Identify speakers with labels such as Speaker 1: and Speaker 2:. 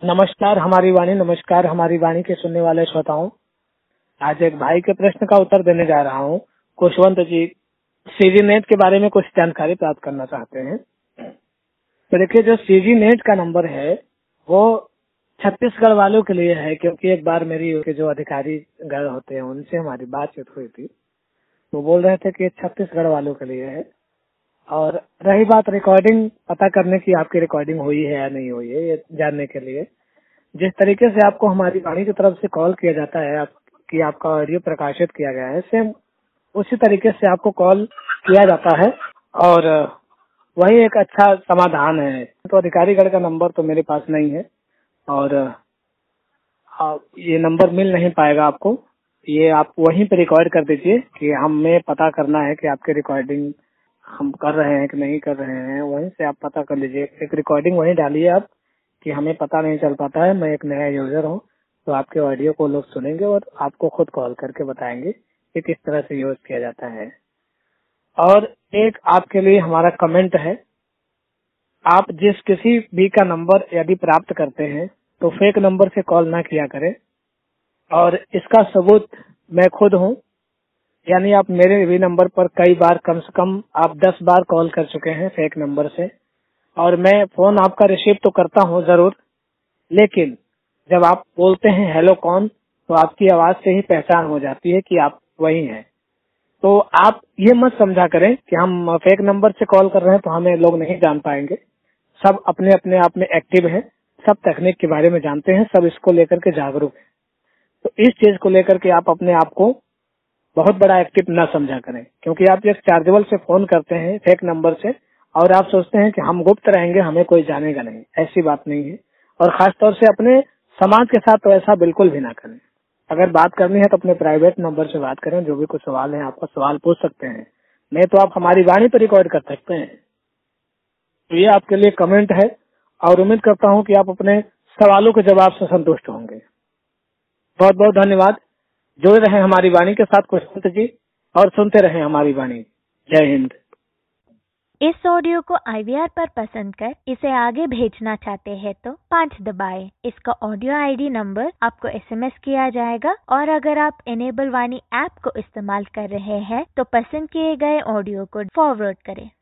Speaker 1: नमस्कार हमारी वाणी, नमस्कार हमारी वाणी के सुनने वाले श्रोताओं। आज एक भाई के प्रश्न का उत्तर देने जा रहा हूँ। खुशवंत जी सीजी नेट के बारे में कुछ जानकारी प्राप्त करना चाहते हैं। तो देखिए, जो सीजी नेट का नंबर है वो छत्तीसगढ़ वालों के लिए है, क्योंकि एक बार मेरी के जो अधिकारी गण होते हैं उनसे हमारी बातचीत हुई थी, तो बोल रहे थे कि छत्तीसगढ़ वालों के लिए है। और रही बात रिकॉर्डिंग पता करने की, आपकी रिकॉर्डिंग हुई है या नहीं हुई है, ये जानने के लिए जिस तरीके से आपको हमारी वाणी की तरफ से कॉल किया जाता है कि आपका ऑडियो प्रकाशित किया गया है, सेम उसी तरीके से आपको कॉल किया जाता है और वही एक अच्छा समाधान है। तो अधिकारीगढ़ का नंबर तो मेरे पास नहीं है और ये नंबर मिल नहीं पाएगा आपको। ये आप वहीं पे रिकॉर्ड कर दीजिए कि हमें पता करना है कि आपकी रिकॉर्डिंग हम कर रहे हैं कि नहीं कर रहे हैं। वहीं से आप पता कर लीजिए, एक रिकॉर्डिंग वहीं डालिए आप कि हमें पता नहीं चल पाता है, मैं एक नया यूजर हूँ। तो आपके ऑडियो को लोग सुनेंगे और आपको खुद कॉल करके बताएंगे कि किस तरह से यूज किया जाता है। और एक आपके लिए हमारा कमेंट है, आप जिस किसी भी का नंबर यदि प्राप्त करते हैं तो फेक नंबर से कॉल ना किया करें। और इसका सबूत मैं खुद हूँ, यानी आप मेरे भी नंबर पर कई बार, कम से कम आप 10 बार कॉल कर चुके हैं फेक नंबर से, और मैं फोन आपका रिसीव तो करता हूँ जरूर, लेकिन जब आप बोलते हैं हेलो कौन, तो आपकी आवाज से ही पहचान हो जाती है कि आप वही हैं। तो आप ये मत समझा करें कि हम फेक नंबर से कॉल कर रहे हैं तो हमें लोग नहीं जान पाएंगे। सब अपने अपने आप में एक्टिव हैं, सब तकनीक के बारे में जानते हैं, सब इसको लेकर के जागरूक हैं। तो इस चीज को लेकर के आप अपने आप को बहुत बड़ा एक्टिव ना समझा करें, क्योंकि आप एक चार्जेबल से फोन करते हैं फेक नंबर से और आप सोचते हैं कि हम गुप्त रहेंगे, हमें कोई जानेगा नहीं। ऐसी बात नहीं है। और खासतौर से अपने समाज के साथ तो ऐसा बिल्कुल भी ना करें। अगर बात करनी है तो अपने प्राइवेट नंबर से बात करें। जो भी कुछ सवाल है आपका सवाल पूछ सकते हैं, नहीं तो आप हमारी वाणी पर रिकॉर्ड कर सकते हैं। तो ये आपके लिए कमेंट है और उम्मीद करता हूँ कि आप अपने सवालों के जवाब से संतुष्ट होंगे। बहुत बहुत धन्यवाद। जुड़े रहें हमारी वाणी के साथ खुशवंत जी और सुनते रहें हमारी वाणी। जय हिंद।
Speaker 2: इस ऑडियो को IVR पर पसंद कर इसे आगे भेजना चाहते हैं तो 5 दबाएं। इसका ऑडियो ID नंबर आपको SMS किया जाएगा। और अगर आप इनेबल वाणी ऐप को इस्तेमाल कर रहे हैं तो पसंद किए गए ऑडियो को फॉरवर्ड करें।